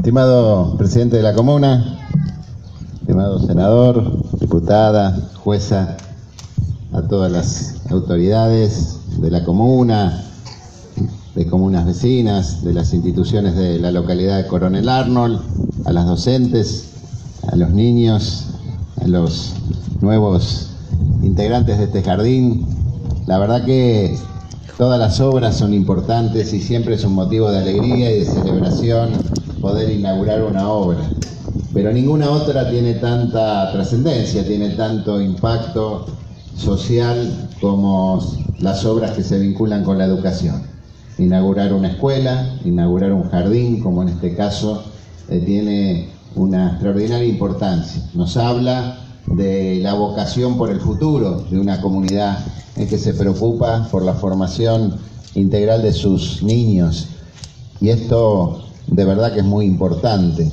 Estimado presidente de la comuna, estimado senador, diputada, jueza, a todas las autoridades de la comuna, de comunas vecinas, de las instituciones de la localidad de Coronel Arnold, a las docentes, a los niños, a los nuevos integrantes de este jardín. La verdad que todas las obras son importantes y siempre es un motivo de alegría y de celebración poder inaugurar una obra. Pero ninguna otra tiene tanta trascendencia, tiene tanto impacto social como las obras que se vinculan con la educación. Inaugurar una escuela, inaugurar un jardín, como en este caso, tiene una extraordinaria importancia. Nos habla de la vocación por el futuro de una comunidad que se preocupa por la formación integral de sus niños. Y esto de verdad que es muy importante.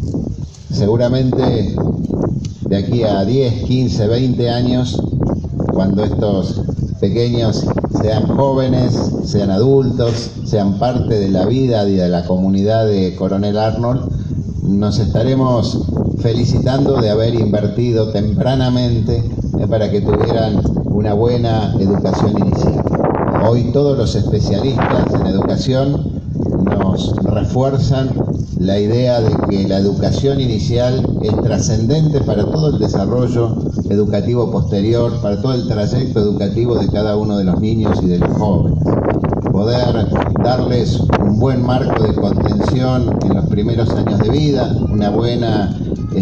Seguramente de aquí a 10, 15, 20 años, cuando estos pequeños sean jóvenes, sean adultos, sean parte de la vida y de la comunidad de Coronel Arnold, nos estaremos felicitando de haber invertido tempranamente para que tuvieran una buena educación inicial. Hoy todos los especialistas en educación nos refuerzan la idea de que la educación inicial es trascendente para todo el desarrollo educativo posterior, para todo el trayecto educativo de cada uno de los niños y de los jóvenes. Poder darles un buen marco de contención en los primeros años de vida, una buena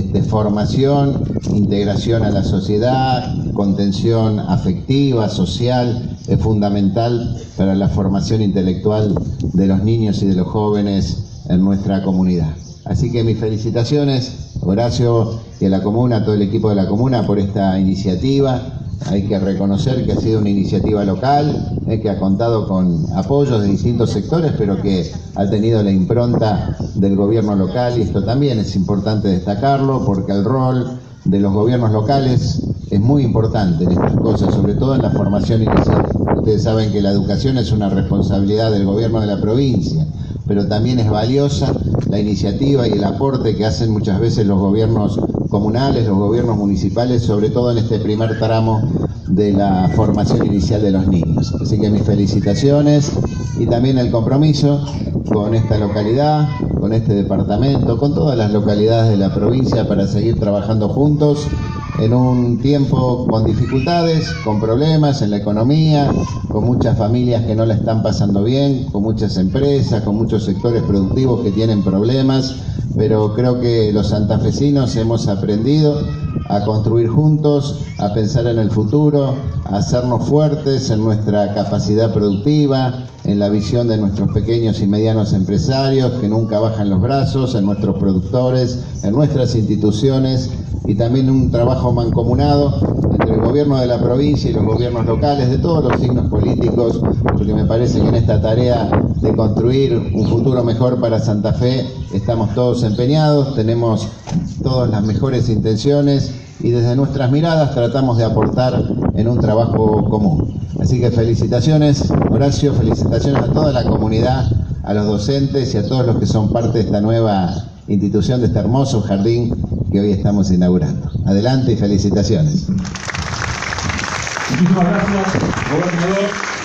formación, integración a la sociedad, contención afectiva, social, es fundamental para la formación intelectual de los niños y de los jóvenes en nuestra comunidad. Así que mis felicitaciones, Horacio, y a la comuna, a todo el equipo de la comuna por esta iniciativa. Hay que reconocer que ha sido una iniciativa local, que ha contado con apoyos de distintos sectores, pero que ha tenido la impronta del gobierno local, y esto también es importante destacarlo, porque el rol de los gobiernos locales es muy importante en estas cosas, sobre todo en la formación inicial. Ustedes saben que la educación es una responsabilidad del gobierno de la provincia, pero también es valiosa la iniciativa y el aporte que hacen muchas veces los gobiernos comunales, los gobiernos municipales, sobre todo en este primer tramo de la formación inicial de los niños. Así que mis felicitaciones y también el compromiso con esta localidad, con este departamento, con todas las localidades de la provincia para seguir trabajando juntos en un tiempo con dificultades, con problemas en la economía, con muchas familias que no la están pasando bien, con muchas empresas, con muchos sectores productivos que tienen problemas, pero creo que los santafesinos hemos aprendido a construir juntos, a pensar en el futuro, a hacernos fuertes en nuestra capacidad productiva, en la visión de nuestros pequeños y medianos empresarios que nunca bajan los brazos, en nuestros productores, en nuestras instituciones, y también un trabajo mancomunado entre el gobierno de la provincia y los gobiernos locales de todos los signos políticos, porque me parece que en esta tarea de construir un futuro mejor para Santa Fe estamos todos empeñados, tenemos todas las mejores intenciones y desde nuestras miradas tratamos de aportar en un trabajo común. Así que felicitaciones, Horacio, felicitaciones a toda la comunidad, a los docentes y a todos los que son parte de esta nueva institución, de este hermoso jardín que hoy estamos inaugurando. Adelante y felicitaciones. Muchísimas gracias, gobernador.